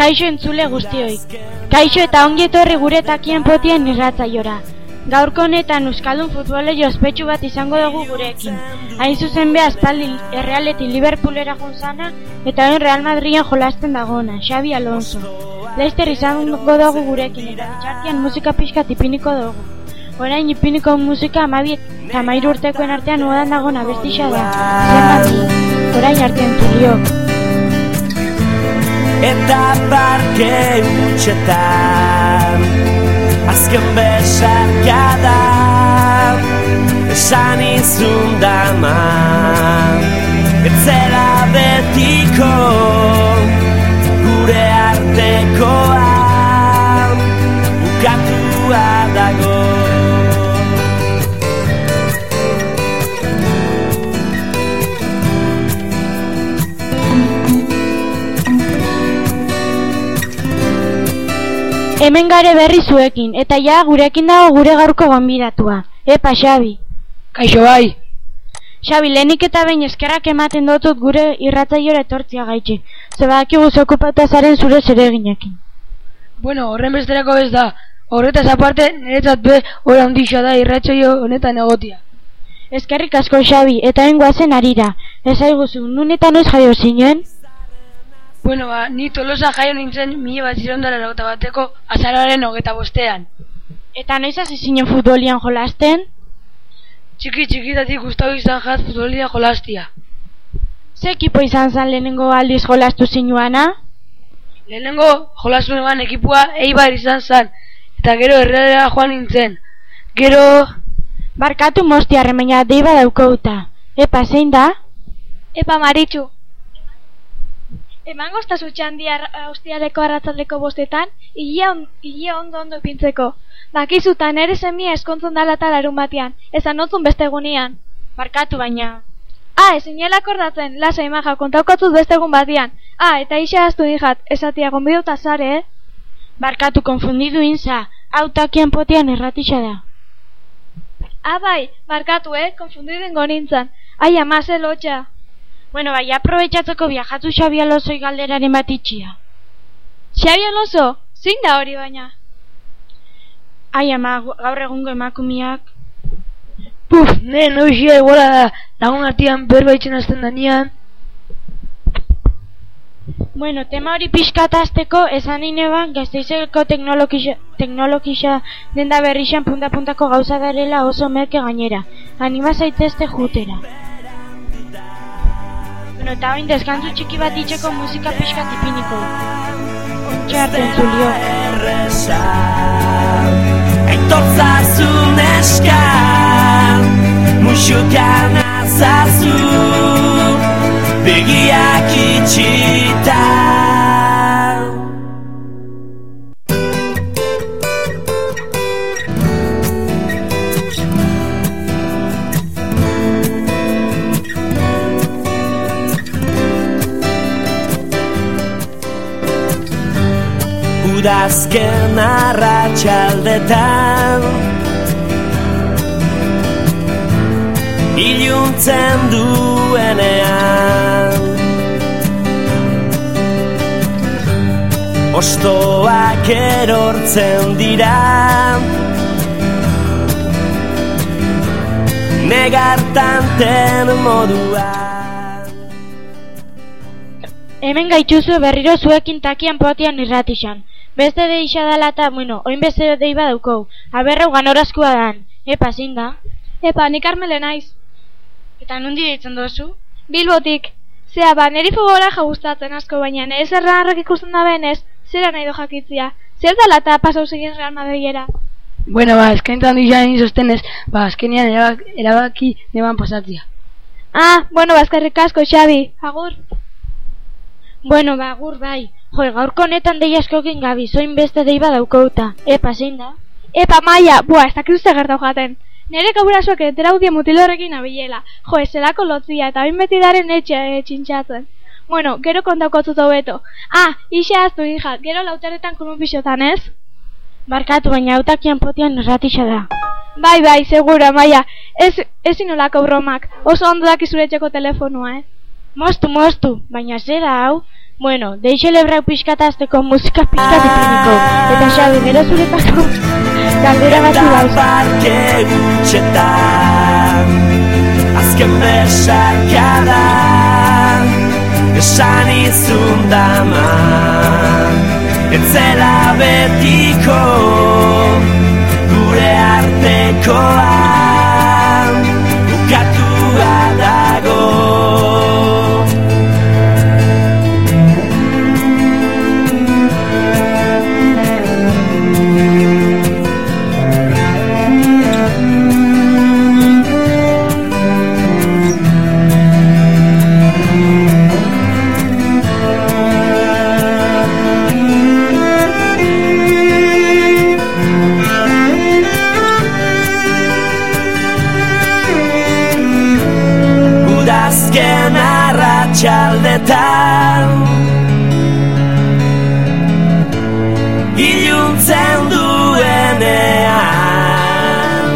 Kaixo entzule guztioi. Kaixo eta ongi etorri gure takien potien irratzaiora. Gaurko honetan euskaldun futbolei ospetsu bat izango dugu gurekin. Hain zuzen be aspaldi Errealetik Liverpoolera joan zana eta orain Real Madriden jolasten dagoena, Xabi Alonso. Leicester izango dugu gurekin eta bitxartean musika pixka ipiniko dugu. Orain ipiniko musika 12 eta 13 urtekoen artean modan dagoen abestia da. Zenbat orain arte entzuliok. Eta parke utxetan azken besarkada esan izun dama etzela betiko gure artekoa bukatua dago. Hemen gare berri zuekin, eta ja gurekin dago gure gaurko gonbidatua. Epa, Xabi. Kaixo bai. Xabi, lehenik eta behin eskerrak ematen dutut gure irratzaiora etortzia gaitxe. Zebadakigu okupatuta zaren zure zereginekin. Bueno, horren besterako ez da. Horretaz aparte, niretzat be hori handixa da irratzaio honetan egotia. Eskerrik asko, Xabi, eta hengoazen harira. Ezaiguzu, nun eta noiz jaio zinen? Bueno, ni Tolosa jaio nintzen 1981ko azaroaren 25ean. Eta noiz hasi zinen futbolian jolasten? Txikitatik gustatu izan jat futbolia jolastia. Ze ekipo izan zen lehenengo aldiz jolastu zinuana? Lehenengo jolastu neban ekipua Eibar izan zen, eta gero Herrera joan nintzen. Gero... Barkatu mostiarren, baina deiba daukouta. Epa, zein da? Epa, Maritxu. Emango estazu txandia austiareko arratzaldeko 5etan, hilia ondo ipintzeko. Bakizutan ere semia eskontzon dala eta larun batean, esan otzun beste egunean. Barkatu baina. Ezin akordatzen, lasa imaja, kontaukatzut beste egun batean. Eta isa aztu dijat, esatia gonbiduta zare, Barkatu, konfundidu inza, hau takien potian erratixa da. Bai, barkatu, konfundidu nintzen. Ama, ze lotxa. Bueno, bai, aprobetxatzeko viajatu Xabi Alonso galderaren bat itxia. Xabi Alonso? Zein da hori baina? Ama, gaur egungo emakumiak. Puf, noizia egola da, lagun artean berbaitzen azten danian. Bueno, tema hori pixkatazteko esan ineban Gasteizeko teknologisa denda berrixan punta-puntako gauza darela oso merke gainera. Anima zaitezte jutera. Bueno, eta oin deskantzu txiki bat itxeko musika pixka tipiniko. Ontxe arte entzulio. Aitortzazun eskan, musukan azazu, begiak itxita. Udazken arratsaldetan iluntzen duenean ostoak erortzen dira negartanten moduan. Hemen gaituzue berriro zuekin takian potian irratixan. Beste deixa dala eta, oin beste deiba daukou. Aberrau ganorazkoa dan. Epa, zein da? Epa, nik Armele naiz. Eta nundi deitzen dozu? Bilbotik. Zea, neri futbola gustatzen asko, baina nire zerranarrak ikusten da benez, zera nahi do jakitzia. Zer dala eta pasau zegin Real Madridera? Bueno, eskaintan dizan sostenez, azkenian erabaki neban pasatzia. Bueno, eskerrik asko, Xabi. Agur. Bueno, agur bai. Gaurko honetan dei askokin gabi, zoin beste deiba daukouta. Epa, zein da? Epa, Maia, ez dakizuzte gertau jaten. Nere kaburasuak enteraudia mutilo horrekin abilela. Zelako lotzia eta oin beti daren etxe txintxatzen. Bueno, gero kontaukotzu hobeto. Ixa aztu injat, gero lauteretan kolunpixotan ez? Barkatu, baina autakian potian erratixa da. Bai, segura, Maia. Ez inolako bromak. Oso ondo dakizure etxeko telefonua, Mostu, baina zera hau, Bueno, deixe lebrau pixkatazteko musika pixkat ipiniko. Eta Xabi, gero zuretako galdera batzu dauz. Parke gutxetan azken besarkada esan izun dama etzela betiko gure artekoa bukatua dago. Udazken arratsaldetan iluntzen duenean.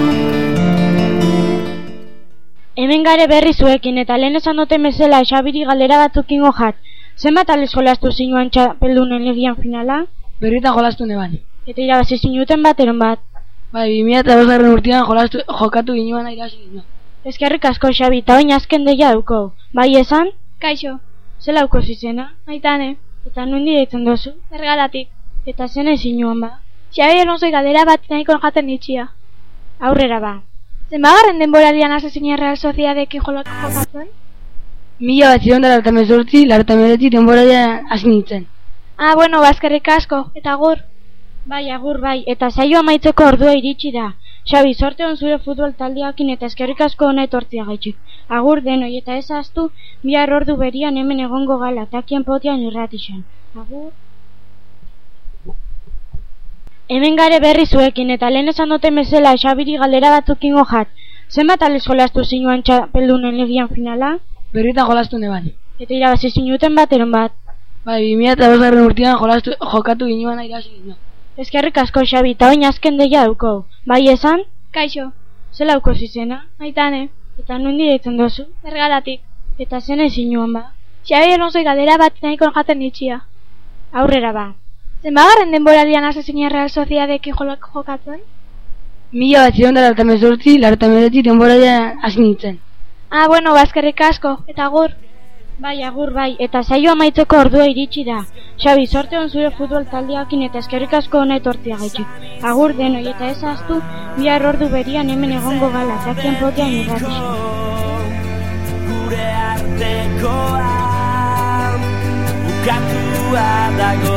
Hemen gare berri zuekin eta lehen esan duten bezala Xabiri galdera batzukin gojat. Zenbat aldiz jolastu zinuan txapeldunen legian finala? Berrietan jolastu neban. Eta irabazi zinuten bateron bat. Bai, 2005 urtean jokatu ginuan irabazi ginen. Eskerrik asko Xabi, eta oin azken deia dauko. Bai esan? Kaixo, Zela uko zizena? Aitane, Eta nundi deitzen dozu? Bergaratik. Eta zena izinuan ba? Xabi Alonsoi galdera bat nahiko jaten itxia. Aurrera ba. Zenbagarren denboraldian Asasina Real Sociedadekin jokatzen? 1998 denboraldian hasi nintzen. Ah, bueno, bazkerrik asko, eta agur. Bai, agur bai, eta saio amaitzeko ordua iritsi da. Xabi, sorte hon zure futbol taldeakin eta eskerrik asko hona etortzia gaitxik. Agur denoi eta ez ahaztu, bihar ordu berian hemen egongo gala, takien potian irratixen. Agur. Hemen gare berri zuekin eta lehen esan duten bezala Xabiri galdera batzukin gojat. Zenbat aldiz jolastu zinuan txapeldunen legian finala? Berrietan jolastu neban. Eta irabazi zinuten bateron bat. Bai, 2005 urtean jokatu ginuan irabazi ginen. Eskerrik asko Xabi, eta oin azken deia dauko. Bai esan? Kaixo, Zela uko zizena? Aitane, Eta nundi deitzen dozu? Bergaratik. Eta zena izinuan ba? Xabi Alonsoi galdera bat nahiko jaten itxia. Aurrera ba. Zenbagarren denboraldian Asasina Real Sociedadekin jokatzen? 1998 denboraldian hasi nintzen. Ah, bueno, bazkerrik asko, eta agur. Bai, agur bai, eta saio amaitzeko ordua iritsi da. Xabi, sorte hon zure futbol taldeakin eta eskerrik asko hona etortzia gaitxik. Agur denoi eta ez ahaztu, bihar ordu berian hemen egongo gala, takien potian irratixen. Gure artekoa bukatua dago.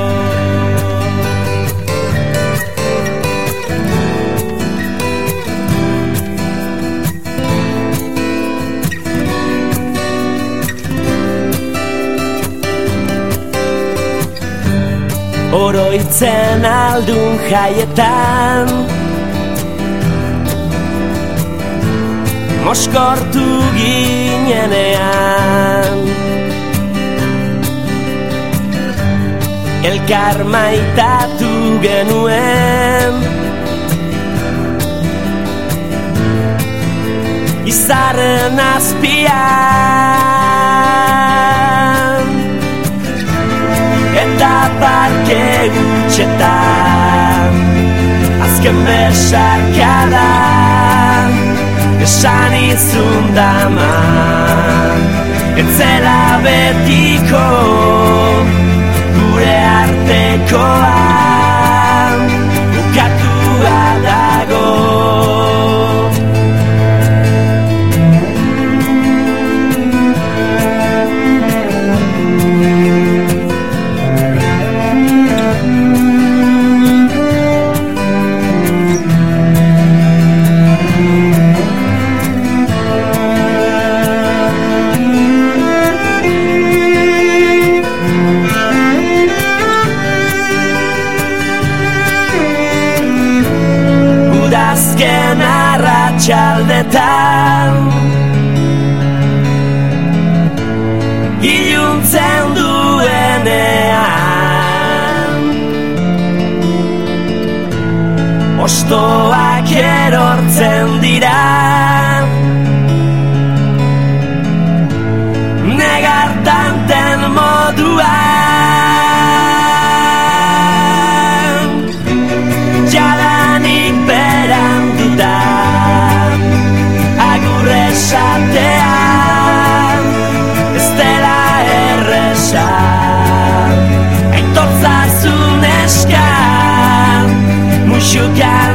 Oroitzen aldun jaietan moskortu ginenean elkar maitatu genuen izarren azpian eta parke gutxetan azken besarkada esan izun dama etzela betiko gure artekoa bukatua dago. Udazken arratsaldetan iluntzen duenean ostoak erortzen dira negartanten moduan you got